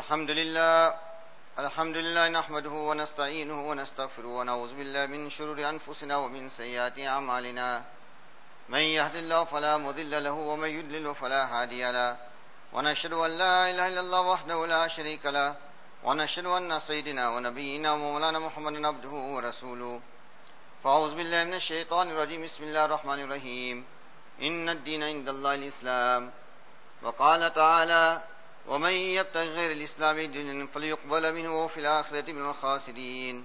الحمد لله نحمده ونستعينه ونستغفره ونعوذ بالله من شرور أنفسنا ومن سيئات أعمالنا من يهد الله فلا مضل له ومن يضلل فلا هادي له ونشهد أن لا إله إلا الله وحده لا شريك له ونشهد أن سيدنا ونبينا ومولانا محمدا عبده ورسوله فأعوذ بالله من الشيطان الرجيم بسم الله الرحمن الرحيم إن الدين عند الله الإسلام وقال تعالى ومن يبتغي غير الإسلام دينا فليقبل منه وفي الآخرة من الخاسرين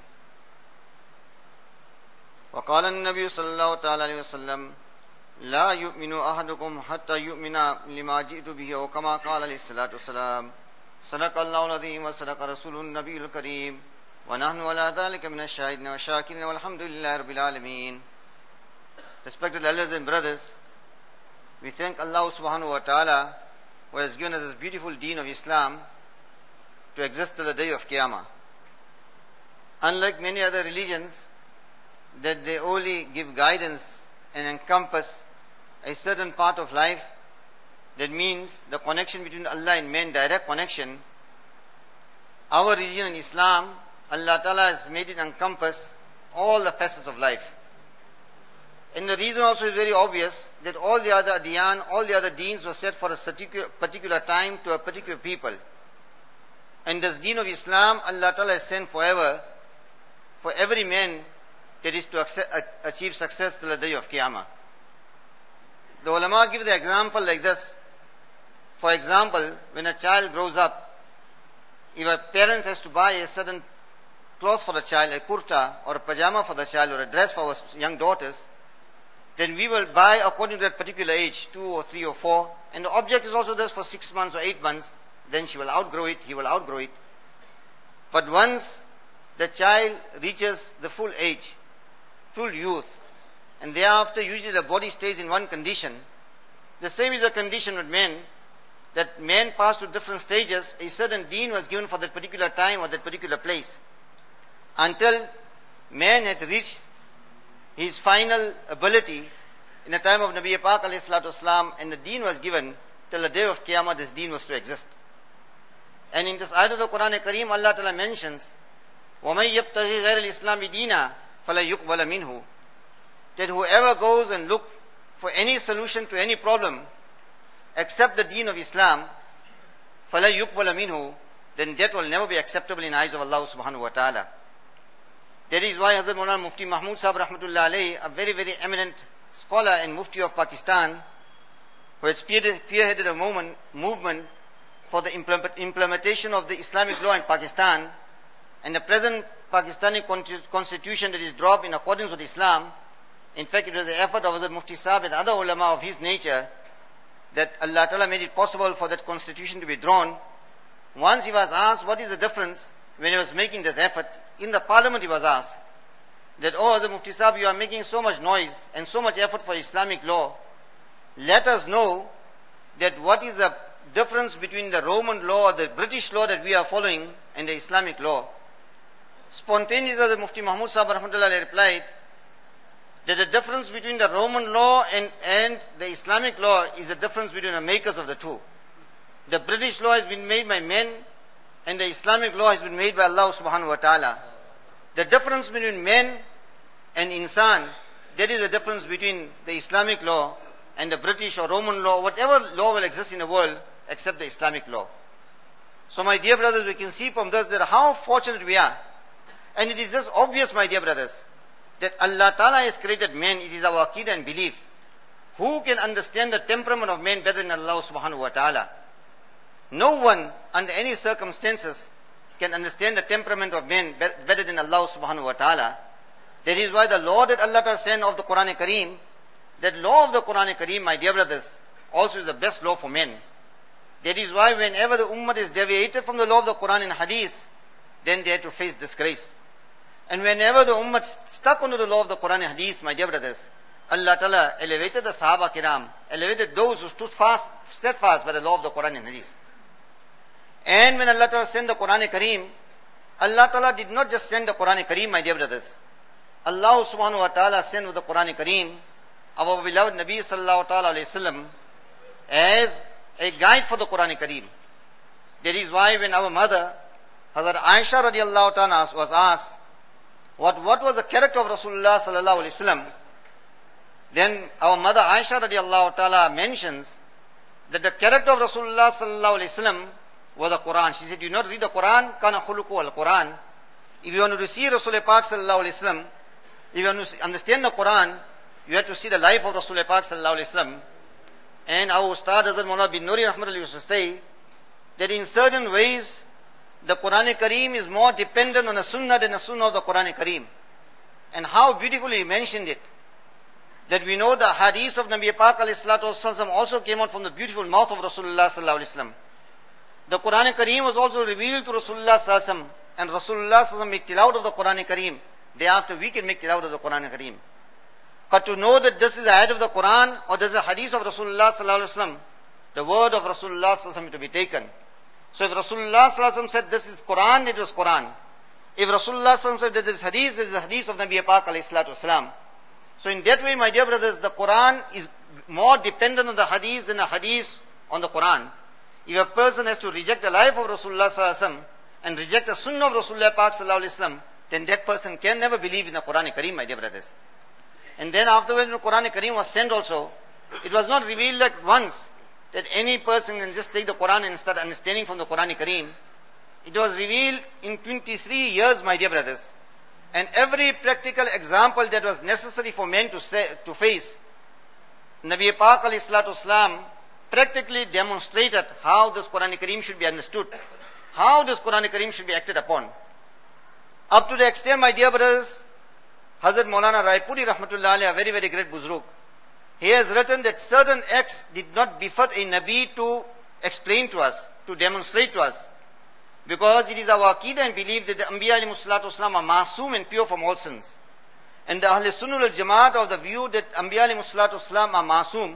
وقال النبي صلى الله تعالى عليه وسلم لا يؤمن أحدكم حتى يؤمن لما جئت به وكما قال عليه الصلاة والسلام صدق الله العظيم وصدق رسوله النبي الكريم ونحن على ذلك من الشاهدين والشاكرين والحمد لله رب العالمين. Respected elders and brothers, we thank Allah subhanahu wa ta'ala who has given us this beautiful deen of Islam to exist till the day of Qiyamah. Unlike many other religions, that they only give guidance and encompass a certain part of life, that means the connection between Allah and man, direct connection. Our religion in Islam, Allah Ta'ala has made it encompass all the facets of life. And the reason also is very obvious, that all the other adyan, all the other deens were set for a particular time to a particular people. And this deen of Islam, Allah Ta'ala has sent forever, for every man that is to achieve success till the day of Qiyamah. The ulama give the example like this. For example, when a child grows up, if a parent has to buy a certain cloth for the child, a kurta or a pajama for the child or a dress for our young daughters, then we will buy according to that particular age, 2 or 3 or 4, and the object is also this for 6 months or 8 months, then she will outgrow it, he will outgrow it. But once the child reaches the full age, full youth, and thereafter usually the body stays in one condition, the same is the condition with men, that men pass through different stages, a certain deen was given for that particular time or that particular place, until man had reached his final ability in the time of Nabi Pak alayhi salatu wasalam, and the deen was given till the day of Qiyamah. This deen was to exist. And in this ayat of the Quran Kareem, Allah Ta'ala mentions, وَمَنْ يَبْتَغِي غَيْرَ الْإِسْلَامِ دِينًا فَلَا يُقْبَلَ مِنْهُ, that whoever goes and look for any solution to any problem except the deen of Islam, فَلَا يُقْبَلَ مِنْهُ, then that will never be acceptable in the eyes of Allah subhanahu wa ta'ala. That is why Hazrat Maulana Mufti Mahmud Sahib Rahmatullah Alayhi, a very, very eminent scholar and Mufti of Pakistan, who has spearheaded a movement for the implementation of the Islamic law in Pakistan, and the present Pakistani constitution that is dropped in accordance with Islam. In fact, it was the effort of Hazrat Mufti Sahib and other ulama of his nature that Allah Ta'ala made it possible for that constitution to be drawn. Once he was asked, what is the difference when he was making this effort? In the parliament he was asked that, oh Hazrat Mufti Sahib, you are making so much noise and so much effort for Islamic law. Let us know that what is the difference between the Roman law or the British law that we are following and the Islamic law. Spontaneously Hazrat Mufti Mahmud Sahib Rahmatullah replied that the difference between the Roman law and the Islamic law is the difference between the makers of the two. The British law has been made by men, and the Islamic law has been made by Allah subhanahu wa ta'ala. The difference between men and insan, that is the difference between the Islamic law and the British or Roman law, whatever law will exist in the world except the Islamic law. So my dear brothers, we can see from this that how fortunate we are. And it is just obvious, my dear brothers, that Allah Ta'ala has created man. It is our aqeedah and belief. Who can understand the temperament of man better than Allah subhanahu wa ta'ala? No one under any circumstances can understand the temperament of man better than Allah subhanahu wa ta'ala. That is why the law that Allah Ta'ala sent of the Quran Kareem, that law of the Quran Kareem, my dear brothers, also is the best law for men. That is why whenever the ummah is deviated from the law of the Quran and Hadith, then they have to face disgrace. And whenever the ummah stuck onto the law of the Quran and Hadith, my dear brothers, Allah Ta'ala elevated the Sahaba Kiram, elevated those who stood steadfast by the law of the Quran and Hadith. And when Allah Ta'ala sent the Quran Kareem, Allah Ta'ala did not just send the Quran Kareem, my dear brothers. Allah subhanahu wa ta'ala sent with the Quran Kareem our beloved Nabi sallallahu ta'ala alayhi wasallam as a guide for the Quran Kareem. That is why when our mother, Hazrat Aisha radiallahu ta'ala was asked, what was the character of Rasulullah sallallahu alaihi wasallam? Then our mother Aisha radiallahu ta'ala mentions that the character of Rasulullah sallallahu alaihi wasallam was the Quran. She said, "Do you not read the Quran? Kana khuluqu al-Quran." If you want to see Rasulullah Pak sallallahu alaihi wasallam, if you want to understand the Quran, you have to see the life of Rasulullah Pak sallallahu alaihi wasallam. And our Ustad Hazrat Maulana bin Nuri Rahmatullah used to say that in certain ways the Quran Kareem is more dependent on the Sunnah than the Sunnah of the Quran Kareem. And how beautifully he mentioned it. That we know the hadith of Nabi Pak alayhi salatu wasallam also came out from the beautiful mouth of Rasulullah sallallahu alaihi wasallam. The Quran Kareem was also revealed to Rasulullah sallallahu alaihi wasallam, and Rasulullah sallallahu alaihi wasallam make tilawat of the Quran Kareem. Thereafter we can make tilawat of the Quran Kareem. But to know that this is the ayat of the Quran or this is a hadith of Rasulullah sallallahu alaihi wasallam, the word of Rasulullah sallallahu alaihi wasallam to be taken. So if Rasulullah sallallahu alaihi wasallam said this is Quran, it was Quran. If Rasulullah sallallahu alaihi wasallam said that this hadith is the hadith of Nabi Pak alayhi salatu wasallam. So in that way, my dear brothers, the Quran is more dependent on the hadith than the hadith on the Quran. If a person has to reject the life of Rasulullah sallallahu alaihi wasallam and reject the sunnah of Rasulullah Pak sallallahu alaihi wasallam, then that person can never believe in the Quran Kareem, my dear brothers. And then afterwards, when the Quran Kareem was sent also, it was not revealed at once that any person can just take the Quran and start understanding from the Quran Kareem. It was revealed in 23 years, my dear brothers. And every practical example that was necessary for men to face, Nabi Pak alayhi salatu wasalam practically demonstrated how this Quran Kareem should be understood, how this Quran Kareem should be acted upon. Up to the extent, my dear brothers, Hazrat Maulana Raipuri Rahmatullah alayhi, a very, very great Buzruk, he has written that certain acts did not befit a Nabi to explain to us, to demonstrate to us. Because it is our Aqidah and belief that the Anbiya alayhi salatu wasalam are masoom and pure from all sins. And the Ahl Sunnah wal Jamaat of the view that Anbiya alayhi salatu wasalam are masoom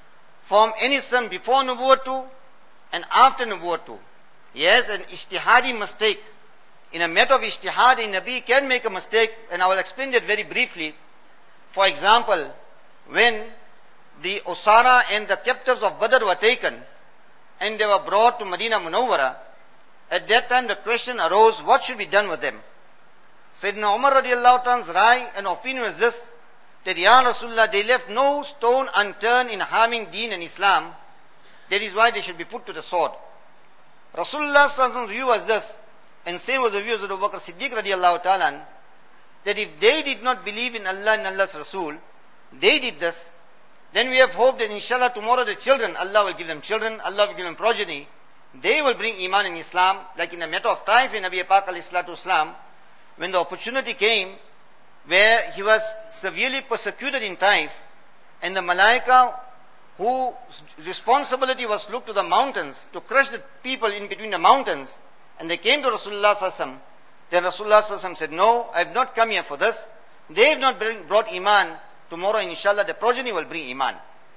from any sin before Nubuwwatu and after Nubuwwatu. Yes, an ijtihadi mistake. In a matter of ijtihad, a Nabi can make a mistake, and I will explain that very briefly. For example, when the Usara and the captives of Badr were taken and they were brought to Medina Munawwara, at that time the question arose, what should be done with them? Sayyidina Umar radiallahu ta'ala's rai and opinion was this, that Ya Rasulullah, they left no stone unturned in harming Deen and Islam. That is why they should be put to the sword. Rasulullah's view was this, and same was the view of Abu Bakr Siddiq radiallahu ta'ala, that if they did not believe in Allah and Allah's Rasul, they did this, then we have hope that inshallah tomorrow the children, Allah will give them children, Allah will give them progeny, they will bring Iman in Islam, like in the matter of Taif in Nabi Pak alayhi salatu wasalam, when the opportunity came where he was severely persecuted in Taif, and the Malaika whose responsibility was to look to the mountains, to crush the people in between the mountains, and they came to Rasulullah sallallahu alaihi wasallam, then Rasulullah sallallahu alaihi wasallam said, no, I have not come here for this. They have not brought Iman. Tomorrow inshallah the progeny will bring Iman.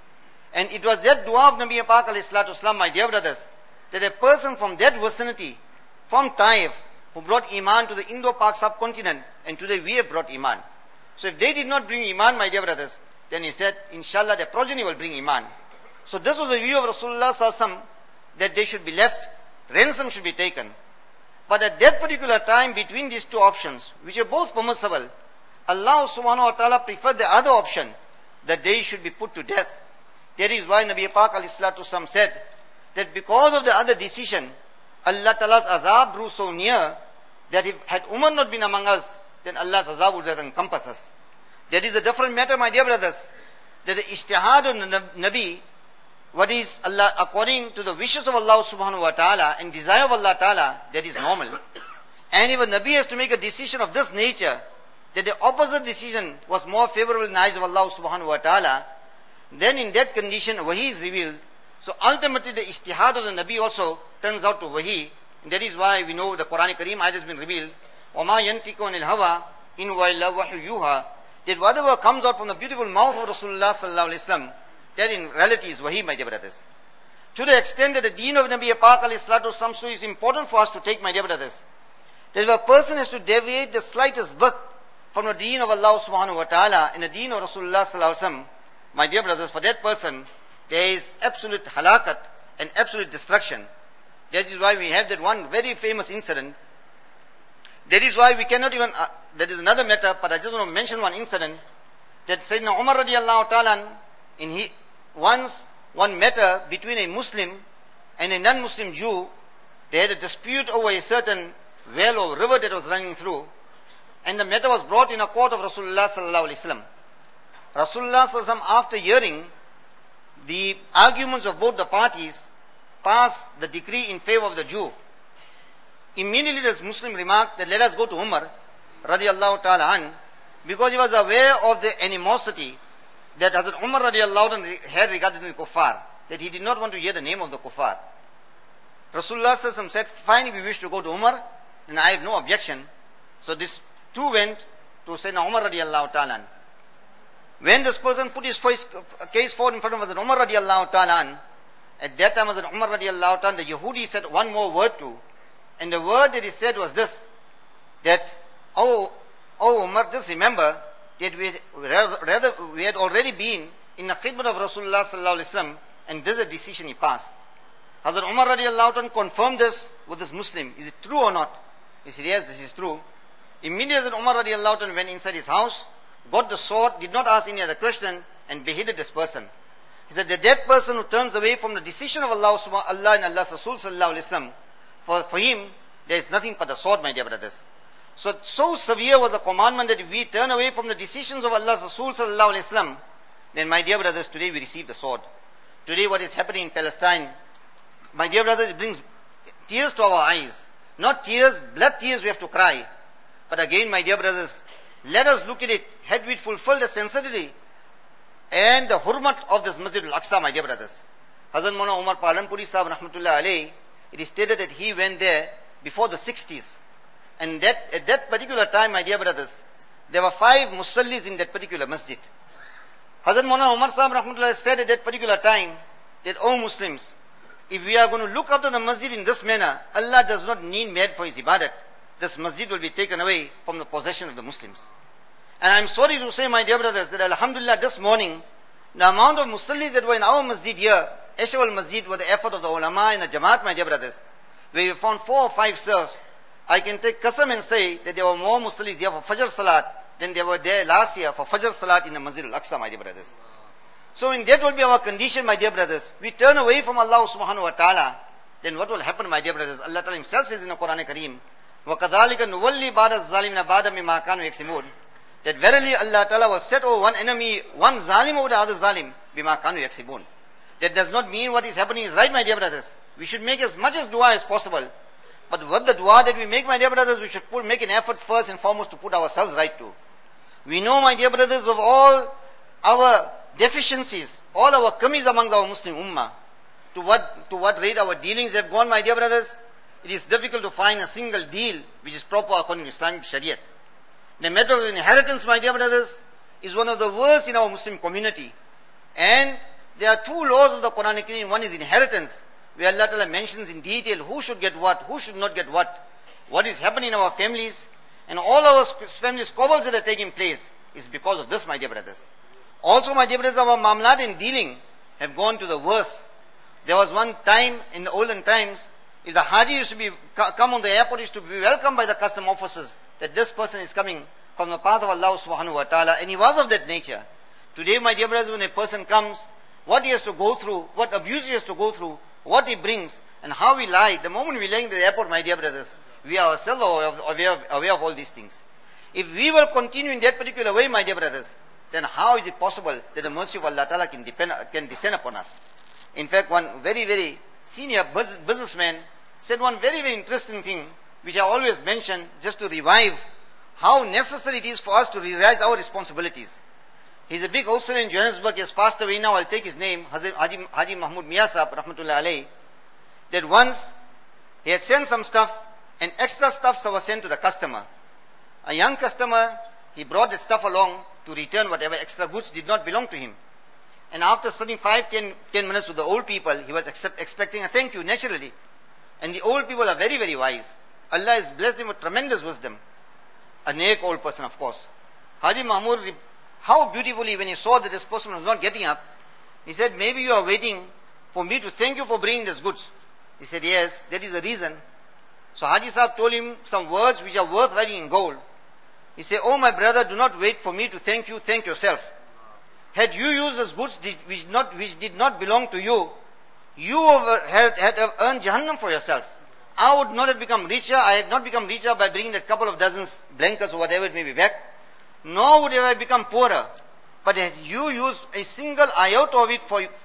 And it was that dua of Nabi Pak alayhi salatu wasalam, my dear brothers, that a person from that vicinity, from Taif, who brought Iman to the Indo-Pak subcontinent, and today we have brought Iman. So if they did not bring Iman, my dear brothers, then he said, inshallah the progeny will bring Iman. So this was the view of Rasulullah sallallahu alaihi wasallam, that they should be left, ransom should be taken. But at that particular time, between these two options, which are both permissible, Allah subhanahu wa ta'ala preferred the other option, that they should be put to death. That is why Nabi Pak alayhi salatu wasalam said, that because of the other decision, Allah Ta'ala's azab drew so near, that if had Umar not been among us, then Allah's azab would have encompassed us. That is a different matter, my dear brothers, that the ijtihad of the Nabi, what is Allah, according to the wishes of Allah subhanahu wa ta'ala and desire of Allah ta'ala, that is normal. And if a Nabi has to make a decision of this nature, that the opposite decision was more favorable in the eyes of Allah subhanahu wa ta'ala, then in that condition wahi is revealed. So ultimately the ijtihad of the Nabi also turns out to wahi. And that is why we know the Quran Kareem ayat has been revealed. وَمَا يَنْتِقُ عَنِ الْهَوَىٰ إِنْ وَإِلَّا وَحْيٌ يُوحَىٰ. That whatever comes out from the beautiful mouth of Rasulullah sallallahu alaihi wasallam, that in reality is wahi, my dear brothers. To the extent that the deen of Nabi Pak alayhi salatu wasallam, so is important for us to take, my dear brothers. That if a person has to deviate the slightest bit from the deen of Allah subhanahu wa ta'ala and the deen of Rasulullah sallallahu alaihi wasallam, my dear brothers, for that person, there is absolute halakat and absolute destruction. That is why we have that one very famous incident. That is why we cannot even, that is another matter, but I just want to mention one incident, that Sayyidina Umar radiallahu ta'ala, once one matter between a Muslim and a non-Muslim Jew, they had a dispute over a certain well or river that was running through, and the matter was brought in a court of Rasulullah sallallahu alaihi wasallam. Rasulullah sallallahu alaihi wasallam, after hearing the arguments of both the parties, passed the decree in favor of the Jew. Immediately this Muslim remarked that let us go to Umar radiallahu ta'ala an, because he was aware of the animosity that Hazrat Umar radiallahu ta'ala had regarding the kuffar, that he did not want to hear the name of the kuffar. Rasulullah sallallahu alaihi wasallam said, fine, if you wish to go to Umar, then I have no objection. So this two went to Sayyidina Umar radiallahu ta'ala an. When this person put his case forward in front of Hazrat Umar radiallahu ta'ala an, at that time Hazrat Umar radiallahu ta'ala, the Yahudi said one more word to, and the word that he said was this, that, oh Umar, just remember that we had already been in the khidmat of Rasulullah sallallahu alaihi wasallam, and this is a decision he passed. Hazrat Umar radiallahu ta'ala confirmed this with this Muslim. Is it true or not? He said, yes, this is true. Immediately Hazrat Umar radiallahu ta'ala went inside his house, got the sword, did not ask any other question, and beheaded this person. He said that that person who turns away from the decision of Allah and Allah's Rasul sallallahu alaihi wasallam, for him, there is nothing but the sword, my dear brothers. So severe was the commandment that if we turn away from the decisions of Allah's Rasul sallallahu alaihi wasallam, then my dear brothers, today we receive the sword. Today what is happening in Palestine, my dear brothers, it brings tears to our eyes. Not tears, blood tears we have to cry. But again, my dear brothers, let us look at it. Had we fulfilled the sanctity and the hurmat of this Masjid al-Aqsa, my dear brothers. Hazrat Maulana Umar Palanpuri Sahib rahmatullah alayhi, it is stated that he went there before the 60s. And at that particular time, my dear brothers, there were 5 musallis in that particular masjid. Hazrat Maulana Umar Sahib rahmatullah said at that particular time that, oh Muslims, if we are going to look after the masjid in this manner, Allah does not need man for his ibadat. This masjid will be taken away from the possession of the Muslims. And I'm sorry to say, my dear brothers, that alhamdulillah this morning, the amount of musallis that were in our masjid here, Ashwal Masjid, with the effort of the ulama and the Jamaat, my dear brothers, where we found 4 or 5 serfs, I can take qasam and say that there were more musallis here for Fajr Salat than there were there last year for Fajr Salat in the Masjid al-Aqsa, my dear brothers. So when that will be our condition, my dear brothers, we turn away from Allah subhanahu wa ta'ala, then what will happen, my dear brothers? Allah Ta'ala himself says in the Quran Kareem, وَكَذَلِكَ نُوَلِّي بَعْدَ الظَّالِمِينَ بَعْدَ مِمَّا كَانُوا يَكْسِبُونَ, that verily Allah Ta'ala will set over one enemy, one zalim over the other zalim, بِمَا كَانُوا يَكْسِبُونَ. That does not mean what is happening is right, my dear brothers. We should make as much as dua as possible. But what the dua that we make, my dear brothers, we should make an effort first and foremost to put ourselves right to. We know, my dear brothers, of all our deficiencies, all our kamis among our Muslim ummah, to what rate our dealings have gone, my dear brothers, it is difficult to find a single deal which is proper according to Islamic Shariat. The matter of inheritance, my dear brothers, is one of the worst in our Muslim community. And there are 2 laws of the Quran Kareem. One is inheritance, where Allah Ta'ala mentions in detail who should get what, who should not get what is happening in our families, and all our family squabbles that are taking place is because of this, my dear brothers. Also, my dear brothers, our mamlat and dealing have gone to the worst. There was one time in the olden times, if the Haji used to come on the airport, used to be welcomed by the custom officers, that this person is coming from the path of Allah subhanahu wa ta'ala, and he was of that nature. Today, my dear brothers, when a person comes, what he has to go through, what abuse he has to go through, what he brings, and how we lie, the moment we land at the airport, my dear brothers, we are ourselves aware of all these things. If we will continue in that particular way, my dear brothers, then how is it possible that the mercy of Allah Ta'ala can descend upon us? In fact, one very, very senior businessman said one very, very interesting thing, which I always mention just to revive how necessary it is for us to realize our responsibilities. He's a big wholesaler in Johannesburg. He has passed away now. I'll take his name, Haji Mahmud Mia Sahab, rahmatullah alayhi. That once he had sent some stuff, and extra stuff was sent to the customer. A young customer, he brought that stuff along to return whatever extra goods did not belong to him. And after sitting 5-10 minutes with the old people, he was expecting a thank you, naturally. And the old people are very, very wise. Allah has blessed them with tremendous wisdom. A neck old person, of course. Haji Mahmud, how beautifully, when he saw that this person was not getting up, he said, maybe you are waiting for me to thank you for bringing these goods. He said, yes, that is the reason. So Haji Sahib told him some words which are worth writing in gold. He said, oh my brother, do not wait for me to thank you, thank yourself. Had you used those goods which did not belong to you, you had earned Jahannam for yourself. I would not have become richer. I had not become richer by bringing that couple of dozens blankets or whatever it may be back. Nor would I become poorer. But had you used a single iota of it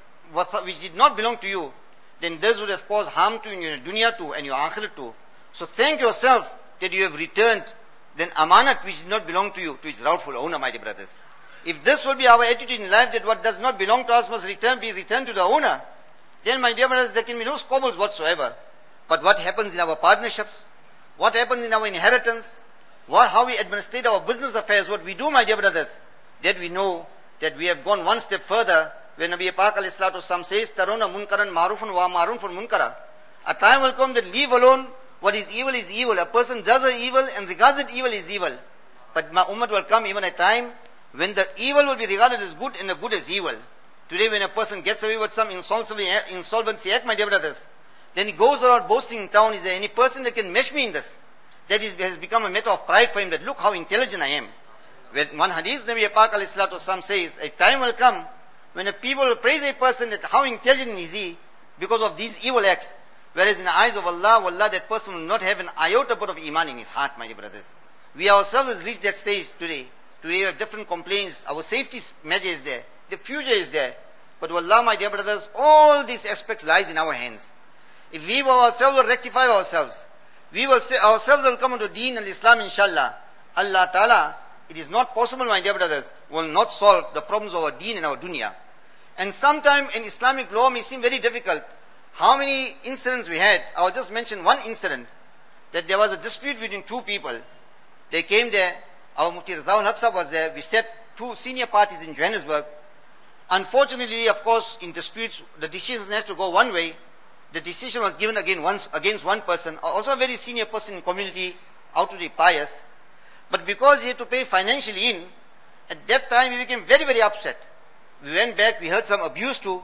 which did not belong to you, then this would have caused harm to you in your dunya too and your akhirat too. So thank yourself that you have returned then amanat which did not belong to you to its rightful owner, my dear brothers. If this will be our attitude in life, that what does not belong to us must be returned to the owner, then my dear brothers, there can be no squabbles whatsoever. But what happens in our partnerships, what happens in our inheritance, how we administrate our business affairs, what we do, my dear brothers, that we know that we have gone one step further. When Nabi Pak alayhi salatu wasalam says, Tarona munkaran marufun wa marufun munkara. A time will come that leave alone what is evil is evil. A person does an evil and regards it evil is evil. But my ummah will come even a time when the evil will be regarded as good and the good as evil. Today when a person gets away with some insolvency act, my dear brothers, then he goes around boasting in town, is there any person that can match me in this? That has become a matter of pride for him, that look how intelligent I am. When one hadith, Nabi Pak alayhi salatu wasalam says, a time will come when a people will praise a person that how intelligent is he because of these evil acts. Whereas in the eyes of Allah, wallah, that person will not have an iota bit of iman in his heart, my dear brothers. We ourselves have reached that stage today. Today we have different complaints. Our safety measure is there. The future is there. But wallah, my dear brothers, all these aspects lies in our hands. If we ourselves will rectify ourselves, we will say ourselves will come into deen and Islam, inshallah. Allah Ta'ala, it is not possible, my dear brothers, will not solve the problems of our deen and our dunya. And sometimes in Islamic law may seem very difficult. How many incidents we had? I will just mention one incident. That there was a dispute between two people. They came there. Our Mufti Razaul Haq Sahib was there. We set two senior parties in Johannesburg. Unfortunately, of course, in disputes, the decision has to go one way. The decision was given against one person, also a very senior person in the community, outwardly pious. But because he had to pay financially in, at that time he became very, very upset. We went back, we heard some abuse too.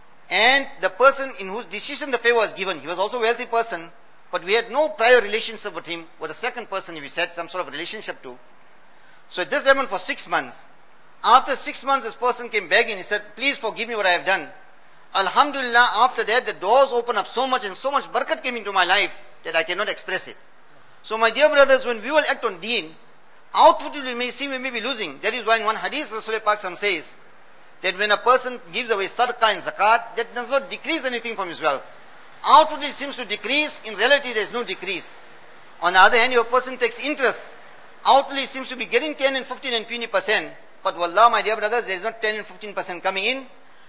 And the person in whose decision the favor was given, he was also a wealthy person, but we had no prior relationship with him, with the second person we had some sort of relationship to. So this happened for 6 months. After 6 months, this person came back and he said, please forgive me what I have done. Alhamdulillah, after that, the doors opened up so much and so much barakat came into my life that I cannot express it. So my dear brothers, when we will act on deen, outwardly we may be losing. That is why in one hadith, Rasulullah Pak says, that when a person gives away sadaqah and zakat, that does not decrease anything from his wealth. Outwardly it seems to decrease, in reality there is no decrease. On the other hand, if a person takes interest, outwardly it seems to be getting 10 and 15 and 20%, but wallah, my dear brothers, there is not 10 and 15% coming in,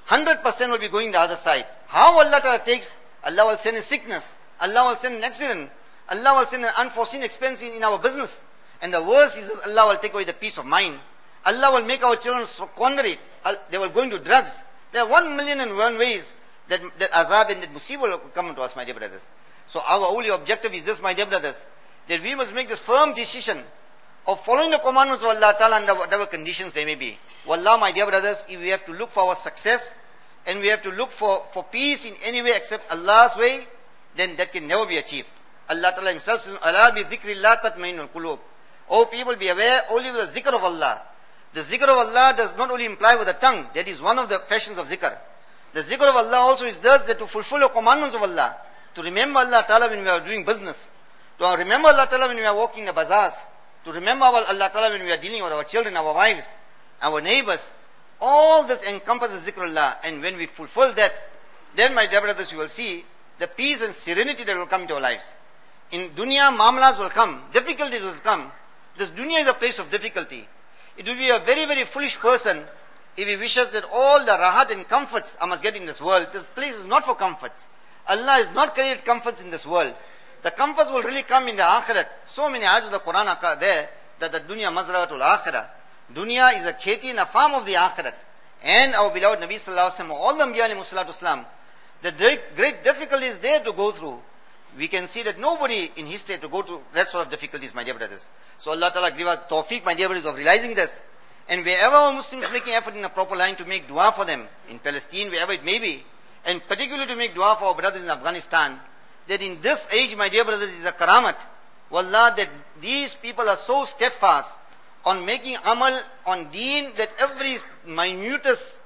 100% will be going the other side. How Allah Ta'ala takes, Allah will send a sickness, Allah will send an accident, Allah will send an unforeseen expense in our business. And the worst is that Allah will take away the peace of mind. Allah will make our children squander it. They will go into drugs. There are 1,000,001 ways that azab and that musibah will come into us, my dear brothers. So our only objective is this, my dear brothers, that we must make this firm decision of following the commandments of Allah Ta'ala under whatever conditions they may be. Wallah, my dear brothers, if we have to look for our success and we have to look for peace in any way except Allah's way, then that can never be achieved. Allah Ta'ala himself says, Ala bi dhikrillah tatma'innul qulub. Oh people, be aware only with the zikr of Allah. The zikr of Allah does not only imply with the tongue. That is one of the fashions of zikr. The zikr of Allah also is thus that to fulfill the commandments of Allah. To remember Allah Ta'ala when we are doing business. To remember Allah Ta'ala when we are walking the bazaars. To remember Allah Ta'ala when we are dealing with our children, our wives, our neighbors. All this encompasses zikr Allah. And when we fulfill that, then my dear brothers, you will see the peace and serenity that will come into our lives. In dunya, mamlas will come. Difficulties will come. This dunya is a place of difficulty. It will be a very, very foolish person if he wishes that all the rahat and comforts I must get in this world. This place is not for comforts. Allah has not created comforts in this world. The comforts will really come in the akhirat. So many ayats of the Quran are there that the dunya mazratul akhirah. Dunya is a kheti and a farm of the akhirat. And our beloved Nabi sallallahu alaihi wasallam, all the Anbiya alayhi salatu wasalam, the great difficulty is there to go through. We can see that nobody in history had to go through that sort of difficulties, my dear brothers. So Allah Ta'ala give us tawfiq, my dear brothers, of realizing this. And wherever our Muslims making effort in a proper line to make dua for them, in Palestine, wherever it may be, and particularly to make dua for our brothers in Afghanistan, that in this age, my dear brothers, is a karamat. Wallah, that these people are so steadfast on making amal on deen that every minutest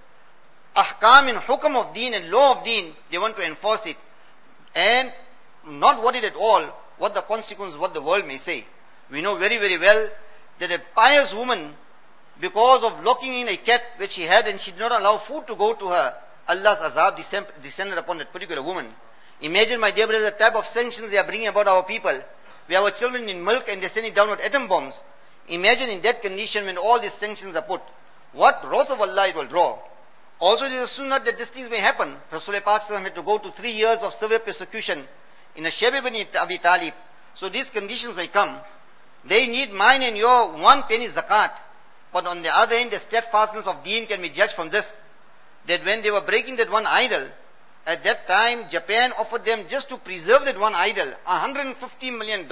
ahkam and hukam of deen and law of deen, they want to enforce it. And not worried at all what the consequence, what the world may say. We know very, very well that a pious woman, because of locking in a cat which she had and she did not allow food to go to her, Allah's azab descended upon that particular woman. Imagine, my dear brothers, the type of sanctions they are bringing about our people. We have our children in milk and they are sending down with atom bombs. Imagine in that condition when all these sanctions are put, what wrath of Allah it will draw. Also, it is a sunnah that these things may happen. Rasulullah Pak had to go to 3 years of severe persecution in a Shayb ibn Abi Talib. So these conditions may come. They need mine and your 1 penny zakat. But on the other hand, the steadfastness of deen can be judged from this. That when they were breaking that one idol, at that time Japan offered them, just to preserve that one idol, $150 million.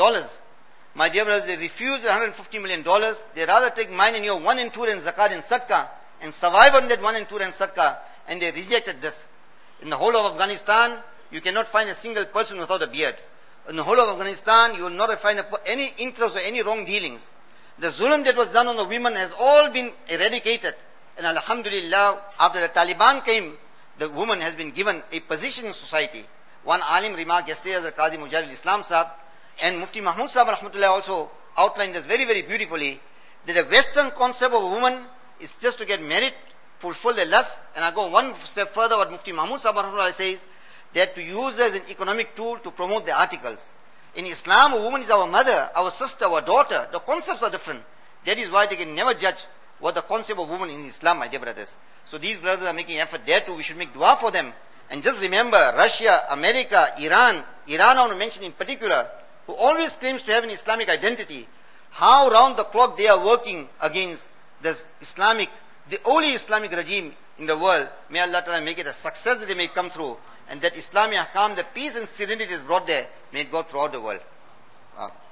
My dear brothers, they refused $150 million. They rather take mine and your 1 and 2 and zakat and sadaqah and survive on that 1 and 2 and sadaqah, and they rejected this. In the whole of Afghanistan, you cannot find a single person without a beard. In the whole of Afghanistan, you will not find any interest or any wrong dealings. The zulm that was done on the women has all been eradicated. And alhamdulillah, after the Taliban came, the woman has been given a position in society. One alim remarked yesterday as the Qazi Mujahid al-Islam Sahib, and Mufti Mahmud Sahib rahmatullah also outlined this very, very beautifully, that the Western concept of a woman is just to get married, fulfill their lust. And I go one step further, what Mufti Mahmud Sahib rahmatullah says, that to use as an economic tool to promote the articles. In Islam, a woman is our mother, our sister, our daughter. The concepts are different. That is why they can never judge what the concept of woman in Islam, my dear brothers. So these brothers are making effort there too. We should make dua for them. And just remember, Russia, America, Iran I want to mention in particular, who always claims to have an Islamic identity, how round the clock they are working against this the only Islamic regime in the world. May Allah Ta'ala make it a success that they may come through. And that Islamic ahkam, the peace and serenity is brought there, may it go throughout the world.